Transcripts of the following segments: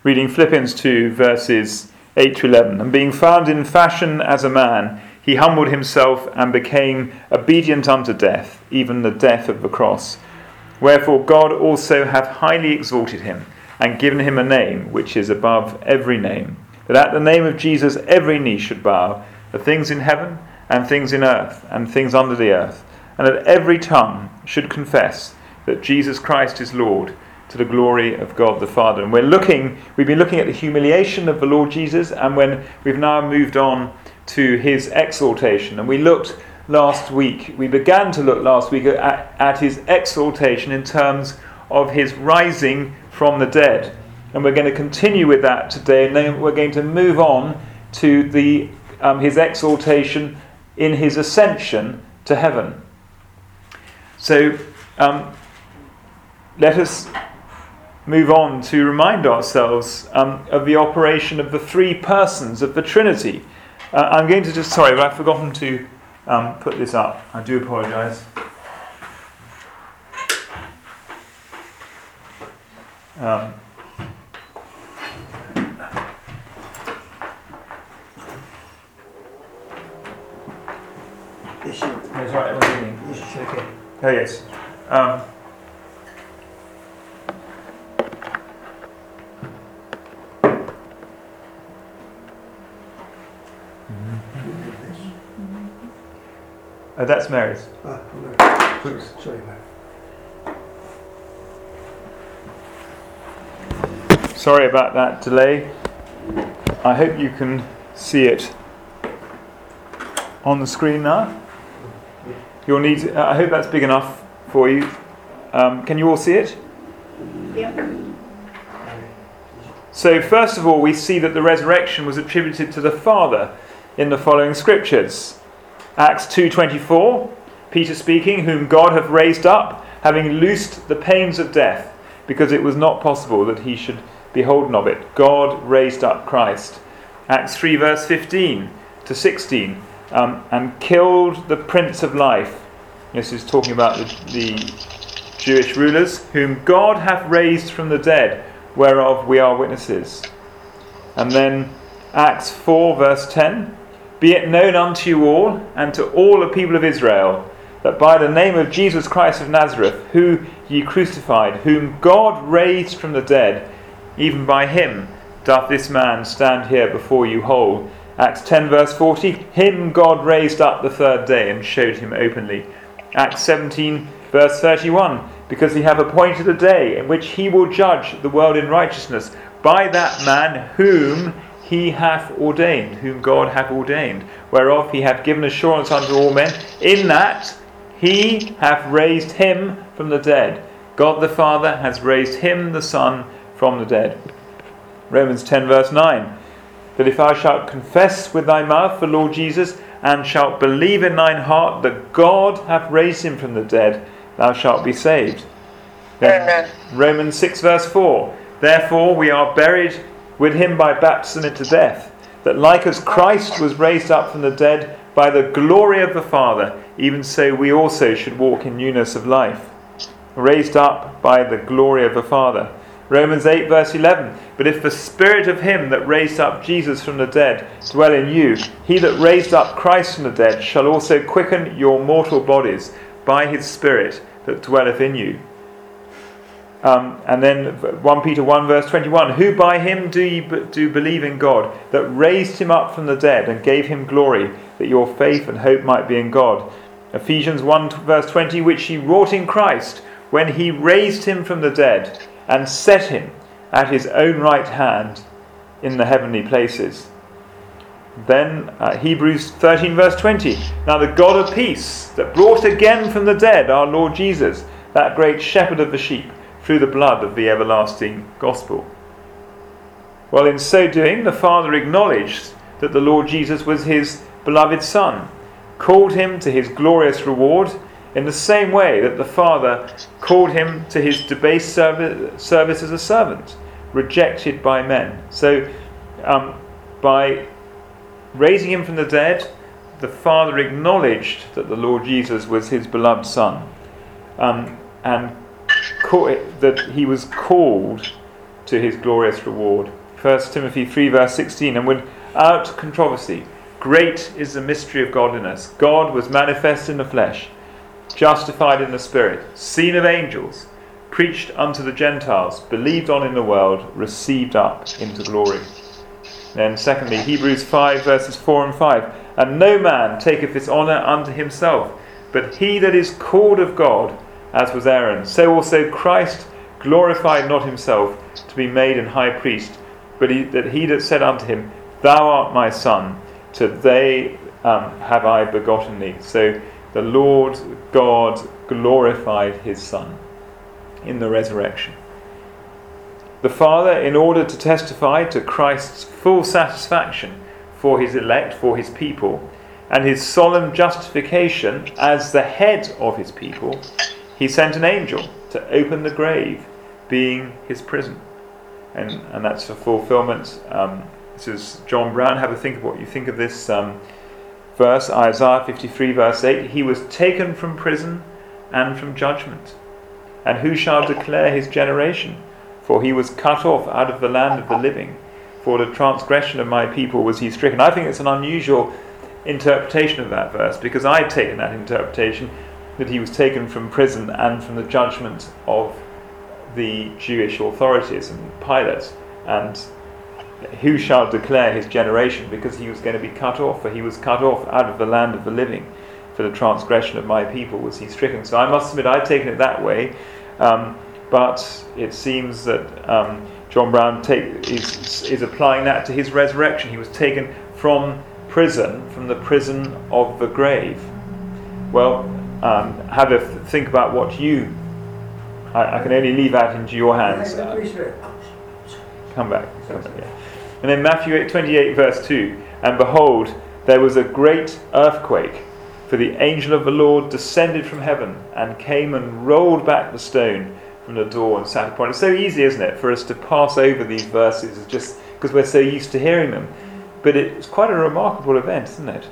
Reading Philippians 2, verses 8 to 11. And being found in fashion as a man, he humbled himself and became obedient unto death, even the death of the cross. Wherefore God also hath highly exalted him, and given him a name which is above every name, that at the name of Jesus every knee should bow, the things in heaven, and things in earth, and things under the earth, and that every tongue should confess that Jesus Christ is Lord, to the glory of God the Father. And we've been looking at the humiliation of the Lord Jesus, and when we've now moved on to his exaltation. And we began to look last week at his exaltation in terms of his rising from the dead. And we're going to continue with that today, and then we're going to move on to his exaltation in his ascension to heaven. So let us move on to remind ourselves of the operation of the three persons of the Trinity. I'm going to but I've forgotten to put this up. I do apologise. That's right, okay. Oh yes. That's Mary's. Oops. Sorry, Mary. Sorry about that delay. I hope you can see it on the screen now. You'll need. I hope that's big enough for you. Can you all see it? Yeah. So first of all, we see that the resurrection was attributed to the Father in the following scriptures. Acts 2:24, Peter speaking, whom God hath raised up, having loosed the pains of death, because it was not possible that he should be holden of it. God raised up Christ. Acts 3 verse 15 to 16, and killed the Prince of Life. This is talking about the Jewish rulers, whom God hath raised from the dead, whereof we are witnesses. And then Acts 4 verse 10, be it known unto you all, and to all the people of Israel, that by the name of Jesus Christ of Nazareth, who ye crucified, whom God raised from the dead, even by him doth this man stand here before you whole. Acts 10 verse 40, him God raised up the third day and showed him openly. Acts 17 verse 31, because he hath appointed a day in which he will judge the world in righteousness by that man whom he hath ordained, whom God hath ordained, whereof he hath given assurance unto all men, in that he hath raised him from the dead. God the Father has raised him, the Son, from the dead. Romans 10 verse 9, that if thou shalt confess with thy mouth the Lord Jesus, and shalt believe in thine heart that God hath raised him from the dead, thou shalt be saved. Then Romans 6 verse 4, therefore we are buried with him by baptism into death, that like as Christ was raised up from the dead by the glory of the Father, even so we also should walk in newness of life, raised up by the glory of the Father. Romans 8 verse 11, but if the Spirit of him that raised up Jesus from the dead dwell in you, he that raised up Christ from the dead shall also quicken your mortal bodies by his Spirit that dwelleth in you. And then 1 Peter 1 verse 21, who by him do believe in God, that raised him up from the dead and gave him glory, that your faith and hope might be in God. Ephesians 1 verse 20, which he wrought in Christ, when he raised him from the dead, and set him at his own right hand in the heavenly places. Then Hebrews 13 verse 20, now the God of peace, that brought again from the dead our Lord Jesus, that great shepherd of the sheep, through the blood of the everlasting gospel. Well, in so doing, the Father acknowledged that the Lord Jesus was his beloved Son, called him to his glorious reward, in the same way that the Father called him to his debased service as a servant, rejected by men. So, by raising him from the dead, the Father acknowledged that the Lord Jesus was his beloved Son, and that he was called to his glorious reward. 1 Timothy 3 verse 16, and without controversy, great is the mystery of godliness. God was manifest in the flesh, justified in the spirit, seen of angels, preached unto the Gentiles, believed on in the world, received up into glory. Then secondly, Hebrews 5 verses 4 and 5, and no man taketh his honour unto himself, but he that is called of God, as was Aaron, so also Christ glorified not himself to be made an high priest, but he that said unto him, Thou art my son, today have I begotten thee. So the Lord God glorified his Son in the resurrection. The Father, in order to testify to Christ's full satisfaction for his elect, for his people, and his solemn justification as the head of his people, he sent an angel to open the grave, being his prison. And that's for fulfillment. This is John Brown. Have a think of what you think of this verse, Isaiah 53 verse 8. He was taken from prison and from judgment. And who shall declare his generation? For he was cut off out of the land of the living. For the transgression of my people was he stricken. I think it's an unusual interpretation of that verse, because I'd taken that interpretation that he was taken from prison and from the judgment of the Jewish authorities and Pilate. And who shall declare his generation? Because he was going to be cut off, for he was cut off out of the land of the living. For the transgression of my people was he stricken. So I must admit I'd taken it that way, but it seems that John Brown is applying that to his resurrection. He was taken from prison, from the prison of the grave. Well, have a think about what I can only leave that into your hands. Come back. Yeah. And then Matthew 28 verse 2, and behold, there was a great earthquake, for the angel of the Lord descended from heaven and came and rolled back the stone from the door and sat upon it. It's so easy, isn't it, for us to pass over these verses just because we're so used to hearing them. But it's quite a remarkable event, isn't it?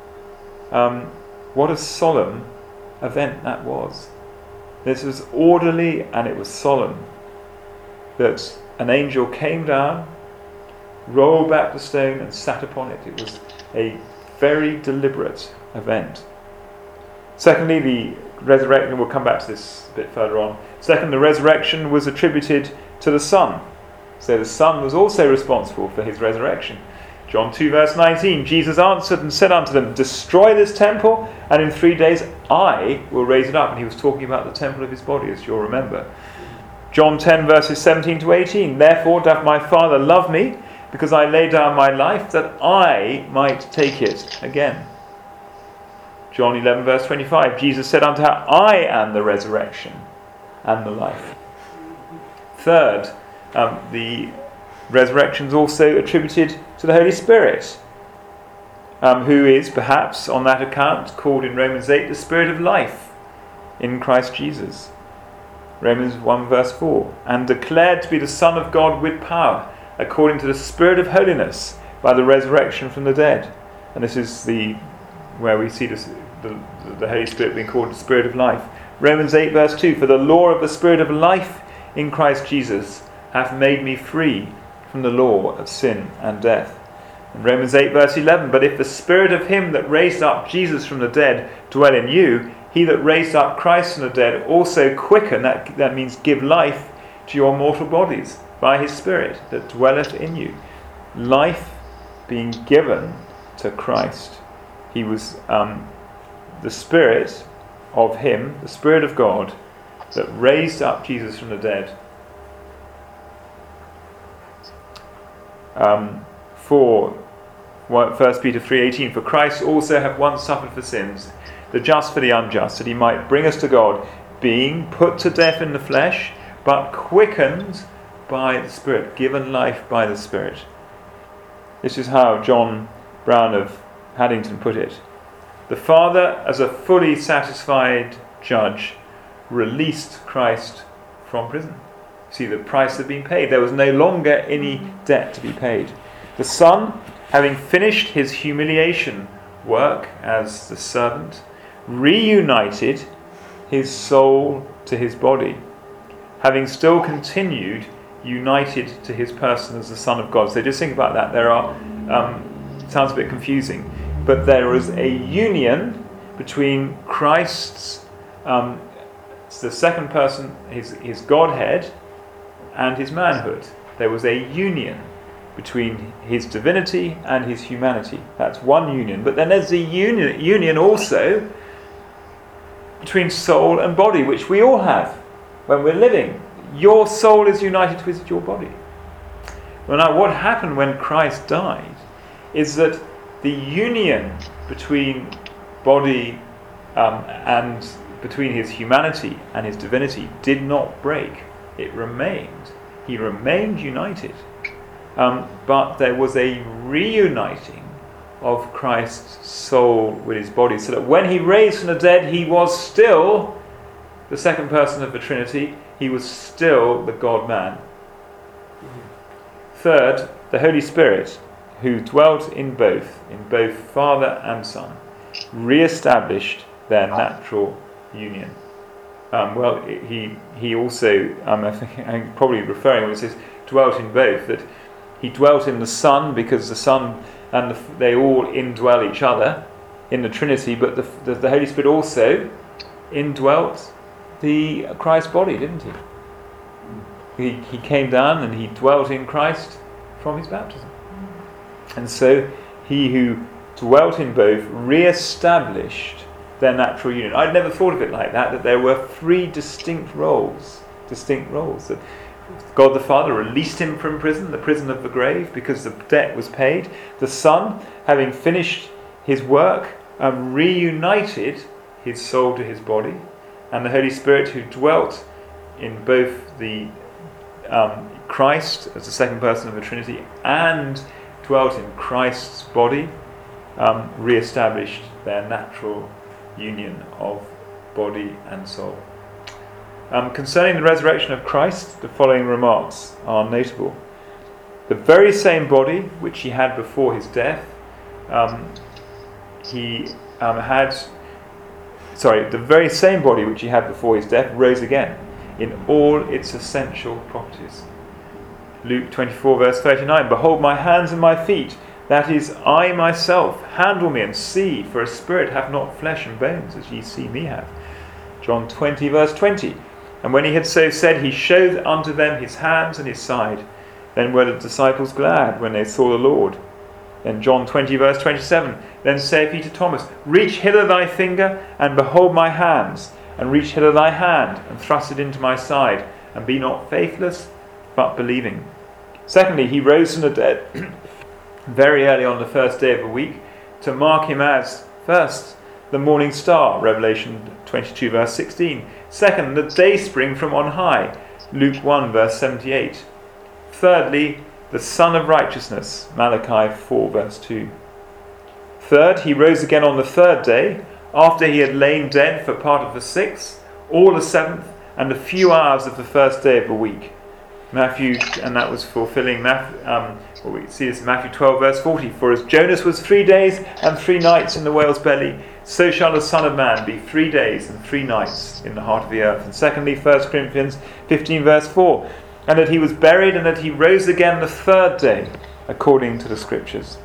What a solemn event that was. This was orderly and it was solemn. That an angel came down, rolled back the stone and sat upon it. It was a very deliberate event. Secondly, the resurrection, we'll come back to this a bit further on. Second, the resurrection was attributed to the Son. So the Son was also responsible for his resurrection. John 2 verse 19, Jesus answered and said unto them, Destroy this temple, and in 3 days I will raise it up. And he was talking about the temple of his body, as you'll remember. John 10 verses 17 to 18, Therefore doth my Father love me, because I lay down my life, that I might take it again. John 11 verse 25, Jesus said unto her, I am the resurrection and the life. Third, the resurrection is also attributed to the Holy Spirit, who is perhaps on that account called in Romans 8 the Spirit of life in Christ Jesus. Romans 1 verse 4, and declared to be the Son of God with power, according to the Spirit of holiness, by the resurrection from the dead. And this is where we see the Holy Spirit being called the Spirit of life. Romans 8 verse 2, for the law of the Spirit of life in Christ Jesus hath made me free from the law of sin and death. And Romans 8 verse 11, but if the Spirit of him that raised up Jesus from the dead dwell in you, he that raised up Christ from the dead also quicken, that means give life to your mortal bodies by his Spirit that dwelleth in you. Life being given to Christ. He was the Spirit of him, the Spirit of God, that raised up Jesus from the dead. For 1 Peter 3:18, for Christ also hath once suffered for sins, the just for the unjust, that he might bring us to God, being put to death in the flesh, but quickened by the Spirit, given life by the Spirit. This is how John Brown of Haddington put it. The Father, as a fully satisfied judge, released Christ from prison. See, the price had been paid. There was no longer any debt to be paid. The Son, having finished his humiliation work as the servant, reunited his soul to his body, having still continued united to his person as the Son of God. So just think about that. There are, sounds a bit confusing, but there is a union between Christ's, the second person, his Godhead, and his manhood. There was a union between his divinity and his humanity. That's one union. But then there's a union also between soul and body, which we all have when we're living. Your soul is united with your body. Well, now what happened when Christ died is that the union between body and between his humanity and his divinity did not break. It remained. He remained united. But there was a reuniting of Christ's soul with his body, so that when he raised from the dead, he was still the second person of the Trinity. He was still the God-man. Third, the Holy Spirit, who dwelt in both Father and Son, re-established their natural union. He also, I think I'm probably referring when it says dwelt in both, that he dwelt in the Son because the Son and they all indwell each other in the Trinity, but the Holy Spirit also indwelt the Christ's body, didn't he? He came down and he dwelt in Christ from his baptism. And so he who dwelt in both re-established their natural union. I'd never thought of it like that there were three distinct roles. That God the Father released him from prison, the prison of the grave, because the debt was paid. The Son, having finished his work, reunited his soul to his body. And the Holy Spirit, who dwelt in both the Christ as the second person of the Trinity and dwelt in Christ's body, re-established their natural union of body and soul. Concerning the resurrection of Christ, the following remarks are notable. The very same body which he had before his death, the very same body which he had before his death rose again in all its essential properties. Luke 24 verse 39, behold my hands and my feet, that is, I myself, handle me and see, for a spirit hath not flesh and bones, as ye see me have. John 20 verse 20, and when he had so said, he showed unto them his hands and his side. Then were the disciples glad when they saw the Lord. Then John 20 verse 27, then saith he to Thomas, reach hither thy finger, and behold my hands, and reach hither thy hand, and thrust it into my side, and be not faithless, but believing. Secondly, he rose from the dead very early on the first day of the week, to mark him as, first, the morning star, Revelation 22 verse 16. Second, the dayspring from on high, Luke 1 verse 78. Thirdly, the Son of Righteousness, Malachi 4 verse 2. Third, he rose again on the third day, after he had lain dead for part of the sixth, all the seventh, and a few hours of the first day of the week. Matthew, and that was fulfilling we see this in Matthew 12 verse 40. For as Jonas was 3 days and 3 nights in the whale's belly, so shall the Son of Man be 3 days and 3 nights in the heart of the earth. And secondly, 1 Corinthians 15 verse 4. And that he was buried, and that he rose again the third day, according to the Scriptures.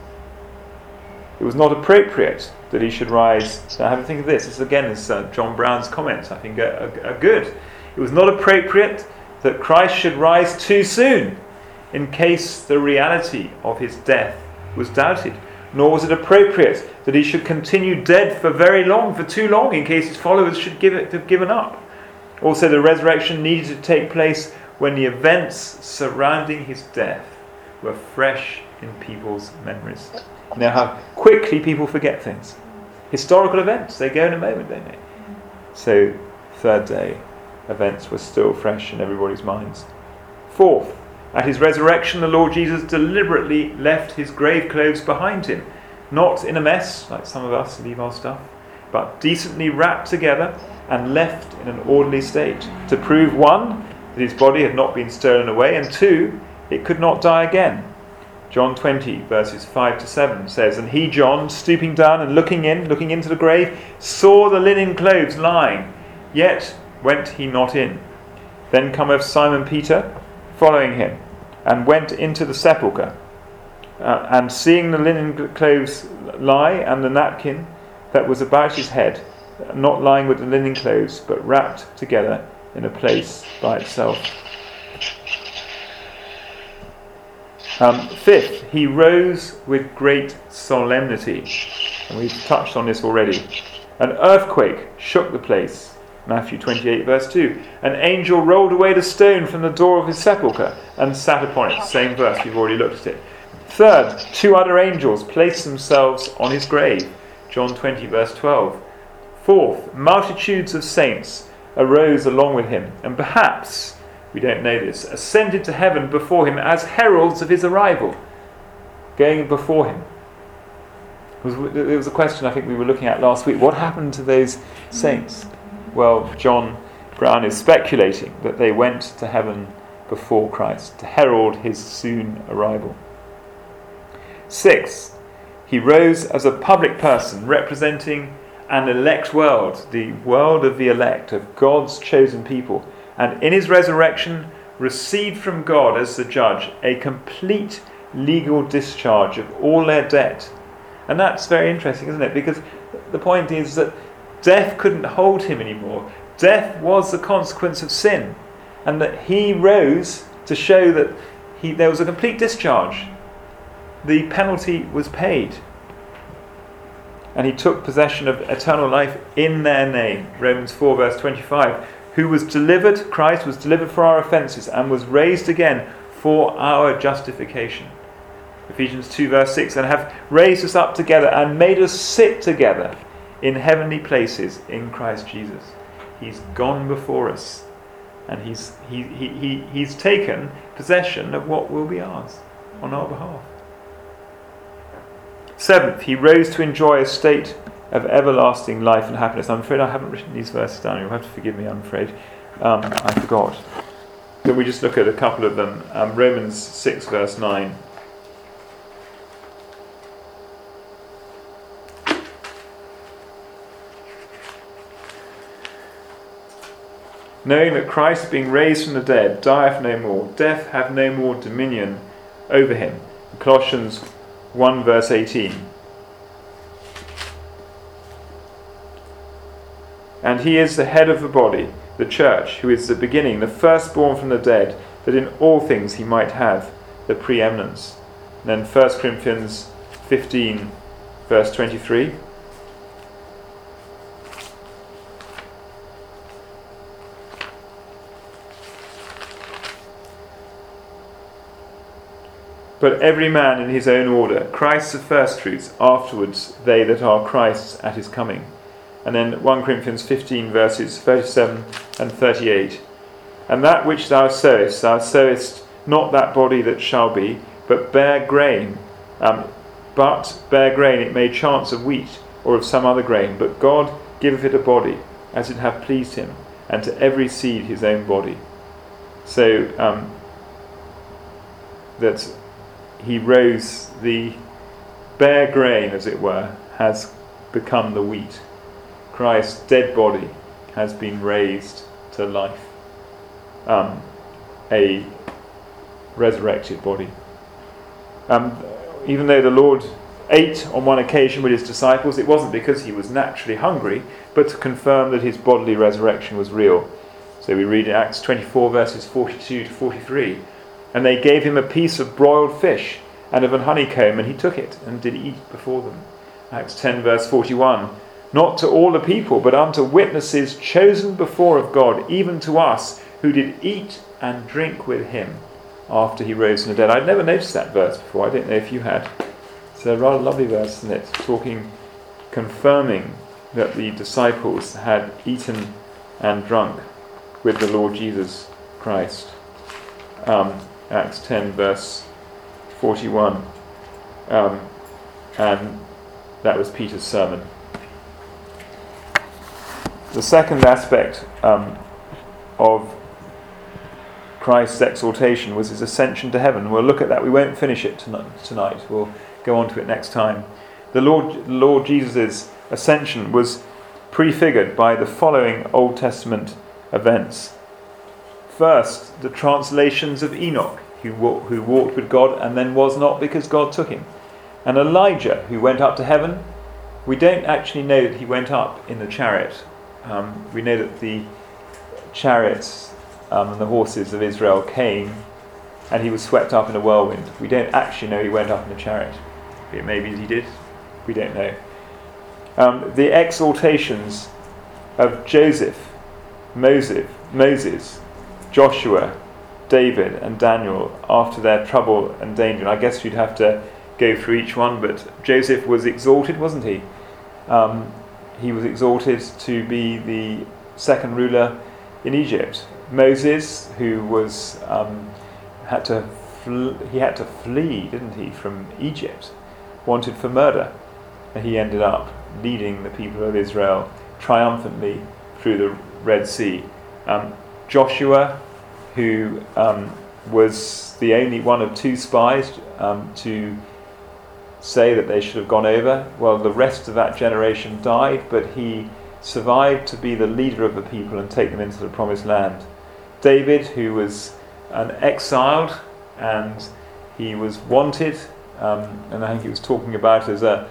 It was not appropriate that he should rise. Now have a think of this. This again is John Brown's comments, I think, are good. It was not appropriate that Christ should rise too soon, in case the reality of his death was doubted. Nor was it appropriate that he should continue dead for too long, in case his followers should have given up. Also, the resurrection needed to take place when the events surrounding his death were fresh in people's memories. You know how quickly people forget things. Historical events, they go in a moment, don't they? So, third day, events were still fresh in everybody's minds. Fourth, at his resurrection, the Lord Jesus deliberately left his grave clothes behind him, not in a mess, like some of us leave our stuff, but decently wrapped together and left in an orderly state, to prove, one, that his body had not been stolen away, and two, it could not die again. John 20 verses 5 to 7 says, and he, John, stooping down and looking into the grave, saw the linen clothes lying, yet went he not in. Then cometh Simon Peter, following him, and went into the sepulchre. And seeing the linen clothes lie, and the napkin that was about his head, not lying with the linen clothes, but wrapped together in a place by itself. Fifth, he rose with great solemnity. And we've touched on this already. An earthquake shook the place. Matthew 28 verse 2. An angel rolled away the stone from the door of his sepulchre and sat upon it. Same verse, we've already looked at it. Third, 2 other angels placed themselves on his grave. John 20 verse 12. Fourth, multitudes of saints arose along with him, and perhaps, we don't know this, ascended to heaven before him as heralds of his arrival, going before him. It was a question I think we were looking at last week. What happened to those saints? Well, John Brown is speculating that they went to heaven before Christ to herald his soon arrival. Sixth, he rose as a public person representing an elect world, the world of the elect, of God's chosen people, and in his resurrection received from God as the judge a complete legal discharge of all their debt. And that's very interesting, isn't it? Because the point is that death couldn't hold him anymore. Death was the consequence of sin, and that he rose to show that there was a complete discharge. The penalty was paid. And he took possession of eternal life in their name. Romans 4 verse 25. Who was delivered, Christ was delivered for our offences and was raised again for our justification. Ephesians 2 verse 6. And have raised us up together and made us sit together in heavenly places in Christ Jesus. He's gone before us. And he's taken possession of what will be ours on our behalf. Seventh, he rose to enjoy a state of everlasting life and happiness. I'm afraid I haven't written these verses down. You'll have to forgive me, I'm afraid. I forgot. But we just look at a couple of them. Romans 6 verse 9. Knowing that Christ, being raised from the dead, dieth no more, death hath no more dominion over him. Colossians 1 verse 18. And he is the head of the body, the church, who is the beginning, the firstborn from the dead, that in all things he might have the preeminence. And then 1 Corinthians 15 verse 23. But every man in his own order, Christ the firstfruits, afterwards they that are Christ's at his coming. And then 1 Corinthians 15 verses 37 and 38. And that which thou sowest not that body that shall be, but bare grain. But bare grain it may chance of wheat, or of some other grain. But God giveth it a body, as it hath pleased him, and to every seed his own body. So that he rose, the bare grain, as it were, has become the wheat. Christ's dead body has been raised to life. A resurrected body. Even though the Lord ate on one occasion with his disciples, it wasn't because he was naturally hungry, but to confirm that his bodily resurrection was real. So we read in Acts 24 verses 42 to 43. And they gave him a piece of broiled fish and of an honeycomb, and he took it and did eat before them. Acts 10 verse 41. Not to all the people, but unto witnesses chosen before of God, even to us, who did eat and drink with him after he rose from the dead. I'd never noticed that verse before. I don't know if you had. It's a rather lovely verse, isn't it? Confirming that the disciples had eaten and drunk with the Lord Jesus Christ. Acts 10 verse 41. And that was Peter's sermon. The second aspect of Christ's exaltation was his ascension to heaven. We'll look at that. We won't finish it tonight. We'll go on to it next time. The Lord Jesus' ascension was prefigured by the following Old Testament events. First, the translations of Enoch, who walked with God and then was not because God took him. And Elijah, who went up to heaven. We don't actually know that he went up in the chariot. We know that the chariots and the horses of Israel came and he was swept up in a whirlwind. We don't actually know he went up in the chariot. Maybe he did. We don't know. The exaltations of Joseph, Moses, Joshua, David and Daniel after their trouble and danger. And I guess we'd have to go through each one, but Joseph was exalted, wasn't he? He was exalted to be the second ruler in Egypt. Moses, who was had to flee, didn't he, from Egypt, wanted for murder, and he ended up leading the people of Israel triumphantly through the Red Sea. Joshua, who was the only one of two spies to say that they should have gone over. Well, the rest of that generation died, but he survived to be the leader of the people and take them into the promised land. David, who was an exiled, and he was wanted, and I think he was talking about as a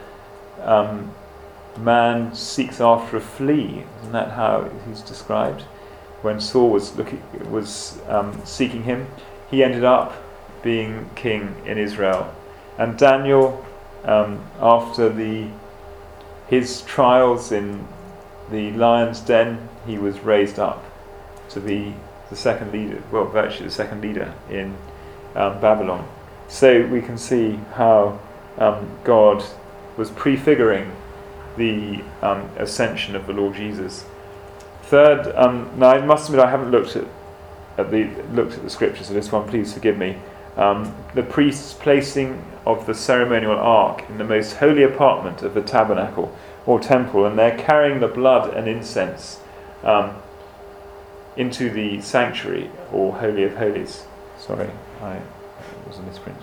man seeks after a flea. Isn't that how he's described? When Saul was seeking him, he ended up being king in Israel. And Daniel, after his trials in the lion's den, he was raised up to be the second leader, well, virtually the second leader in Babylon. So we can see how God was prefiguring the ascension of the Lord Jesus. Third, now I must admit I haven't looked at the scriptures, so this one, please forgive me. The priest's placing of the ceremonial ark in the most holy apartment of the tabernacle or temple, and they're carrying the blood and incense into the sanctuary or holy of holies. Sorry, it was a misprint.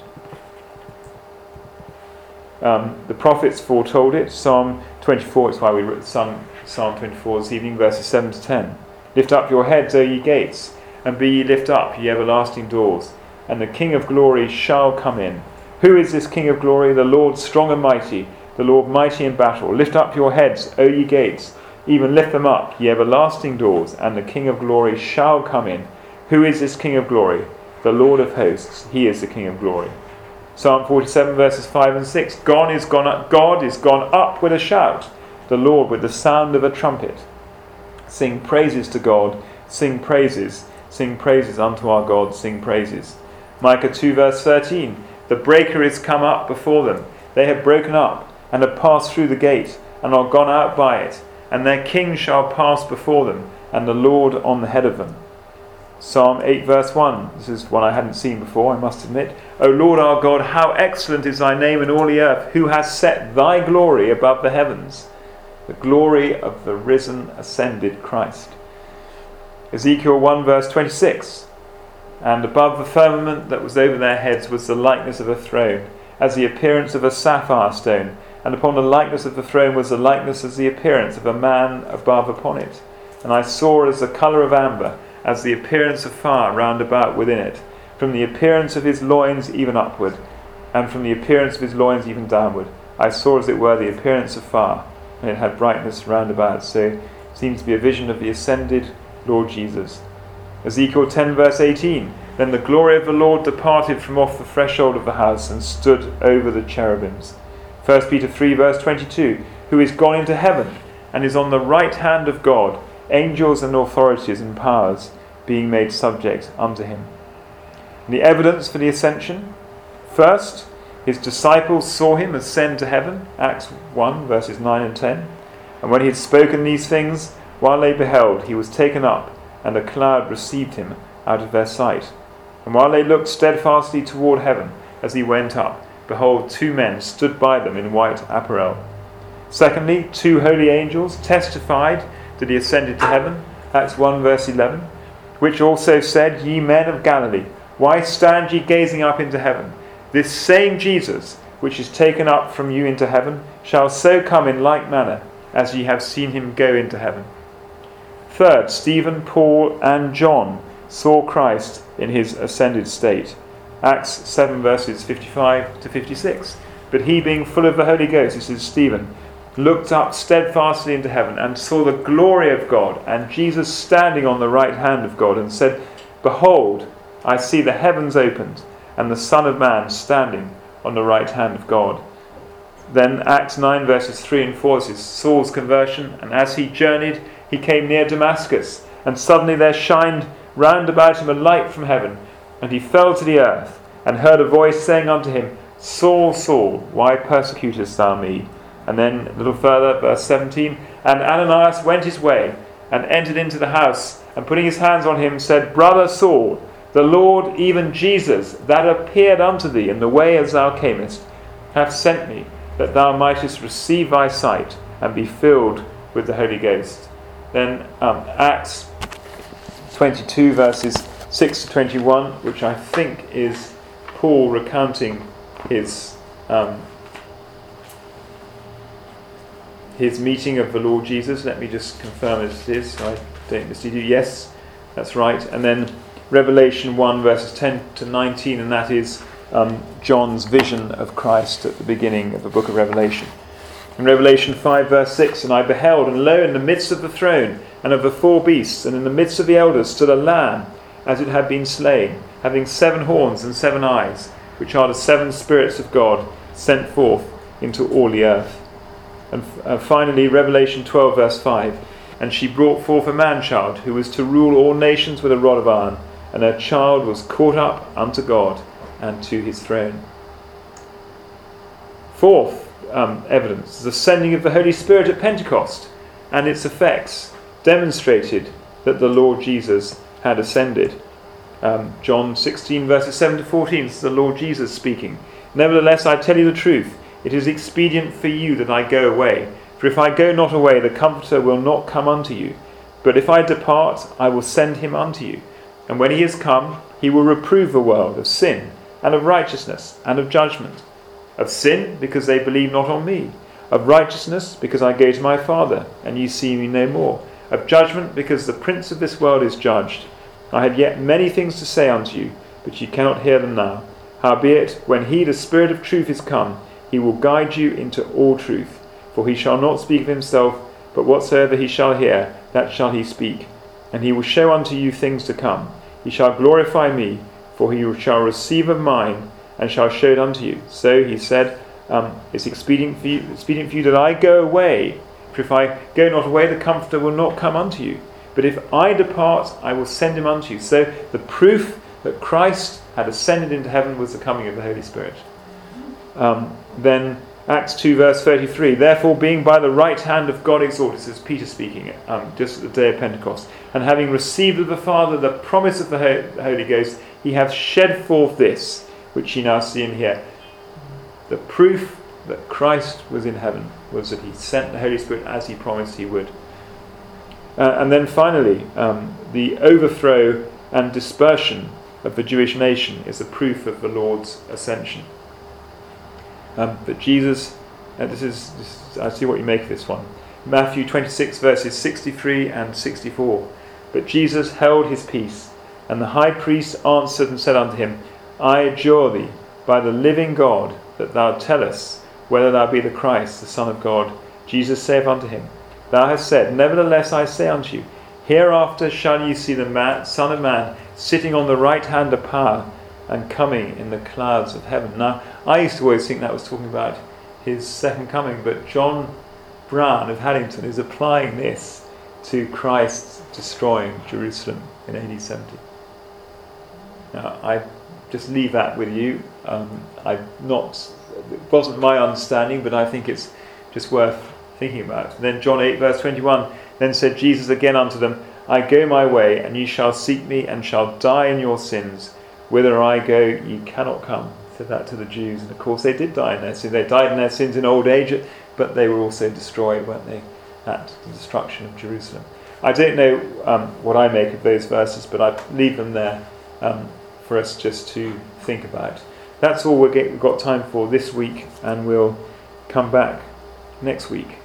The prophets foretold it. Psalm 24, it's why we sung Psalm 24 this evening, verses 7 to 10. Lift up your heads, O ye gates, and be ye lift up, ye everlasting doors, and the King of glory shall come in. Who is this King of glory? The Lord strong and mighty, the Lord mighty in battle. Lift up your heads, O ye gates, even lift them up, ye everlasting doors, and the King of glory shall come in. Who is this King of glory? The Lord of hosts, he is the King of glory. Psalm 47 verses 5 and 6. God is gone up with a shout, the Lord with the sound of a trumpet. Sing praises to God, sing praises unto our God, sing praises. Micah 2 verse 13. The breaker is come up before them. They have broken up and have passed through the gate and are gone out by it, and their king shall pass before them, and the Lord on the head of them. Psalm 8 verse 1. This is one I hadn't seen before, I must admit. O Lord our God, how excellent is thy name in all the earth, who has set thy glory above the heavens. The glory of the risen, ascended Christ. Ezekiel 1 verse 26. And above the firmament that was over their heads was the likeness of a throne, as the appearance of a sapphire stone, and upon the likeness of the throne was the likeness as the appearance of a man above upon it. And I saw as the colour of amber, as the appearance of fire round about within it, from the appearance of his loins even upward, and from the appearance of his loins even downward. I saw as it were the appearance of fire, and it had brightness round about. So it seems to be a vision of the ascended Lord Jesus. Ezekiel 10 verse 18. Then the glory of the Lord departed from off the threshold of the house, and stood over the cherubims. 1 Peter 3 verse 22. Who is gone into heaven, and is on the right hand of God, angels and authorities and powers being made subject unto him. And the evidence for the ascension. First, his disciples saw him ascend to heaven, Acts 1 verses 9 and 10. And when he had spoken these things, while they beheld, he was taken up, and a cloud received him out of their sight. And while they looked steadfastly toward heaven as he went up, behold, two men stood by them in white apparel. Secondly, two holy angels testified that he ascended to heaven, Acts 1 verse 11, which also said, Ye men of Galilee, why stand ye gazing up into heaven? This same Jesus, which is taken up from you into heaven, shall so come in like manner as ye have seen him go into heaven. Third, Stephen, Paul, and John saw Christ in his ascended state. Acts 7 verses 55 to 56. But he, being full of the Holy Ghost, this is Stephen, looked up steadfastly into heaven and saw the glory of God and Jesus standing on the right hand of God, and said, Behold, I see the heavens opened and the Son of Man standing on the right hand of God. Then Acts 9 verses 3 and 4 is Saul's conversion. And as he journeyed, he came near Damascus, and suddenly there shined round about him a light from heaven, and he fell to the earth, and heard a voice saying unto him, Saul, Saul, why persecutest thou me? And then a little further, verse 17, And Ananias went his way, and entered into the house, and putting his hands on him, said, Brother Saul, the Lord, even Jesus, that appeared unto thee in the way as thou camest, hath sent me, that thou mightest receive thy sight, and be filled with the Holy Ghost. Then Acts 22 verses 6 to 21, which I think is Paul recounting his meeting of the Lord Jesus. Let me just confirm it is, so I don't mislead you. Yes, that's right. And then Revelation 1 verses 10 to 19, and that is John's vision of Christ at the beginning of the book of Revelation. In Revelation 5 verse 6, And I beheld, and lo, in the midst of the throne and of the four beasts, and in the midst of the elders, stood a lamb, as it had been slain, having 7 horns and 7 eyes, which are the 7 spirits of God, sent forth into all the earth. And finally, Revelation 12 verse 5, And she brought forth a man-child, who was to rule all nations with a rod of iron, and her child was caught up unto God and to his throne. Fourth evidence, the sending of the Holy Spirit at Pentecost, and its effects demonstrated that the Lord Jesus had ascended. John 16 verses 7 to 14, this is the Lord Jesus speaking. Nevertheless, I tell you the truth, it is expedient for you that I go away. For if I go not away, the Comforter will not come unto you. But if I depart, I will send him unto you. And when he is come, he will reprove the world of sin, and of righteousness, and of judgment. Of sin, because they believe not on me. Of righteousness, because I go to my Father, and ye see me no more. Of judgment, because the prince of this world is judged. I had yet many things to say unto you, but ye cannot hear them now. Howbeit, when he, the Spirit of truth, is come, he will guide you into all truth. For he shall not speak of himself, but whatsoever he shall hear, that shall he speak. And he will show unto you things to come. He shall glorify me, for he shall receive of mine, and shall show it unto you. So he said, it's expedient for you that I go away. For if I go not away, the Comforter will not come unto you. But if I depart, I will send him unto you. So the proof that Christ had ascended into heaven was the coming of the Holy Spirit. Then Acts 2 verse 33, Therefore being by the right hand of God exalted, this is Peter speaking, just at the day of Pentecost, and having received of the Father the promise of the Holy Ghost, he hath shed forth this, which ye now see and hear. The proof that Christ was in heaven was that he sent the Holy Spirit as he promised he would. And then finally, the overthrow and dispersion of the Jewish nation is a proof of the Lord's ascension. But Jesus, I see what you make of this one. Matthew 26 verses 63 and 64. But Jesus held his peace, and the high priest answered and said unto him, I adjure thee, by the living God, that thou tell us whether thou be the Christ, the Son of God. Jesus saith unto him, Thou hast said, Nevertheless I say unto you, hereafter shall ye see the Son of Man sitting on the right hand of power, and coming in the clouds of heaven. Now, I used to always think that was talking about his second coming, but John Brown of Haddington is applying this to Christ destroying Jerusalem in AD 70. Now, I just leave that with you. It wasn't my understanding, but I think it's just worth thinking about. And then John 8 verse 21, Then said Jesus again unto them, I go my way, and ye shall seek me, and shall die in your sins. Whither I go, ye cannot come. Said that to the Jews, and of course they did die in their sins. They died in their sins in old age, but they were also destroyed, weren't they, at the destruction of Jerusalem. I don't know what I make of those verses, but I leave them there for us just to think about. That's all we've got time for this week, and we'll come back next week.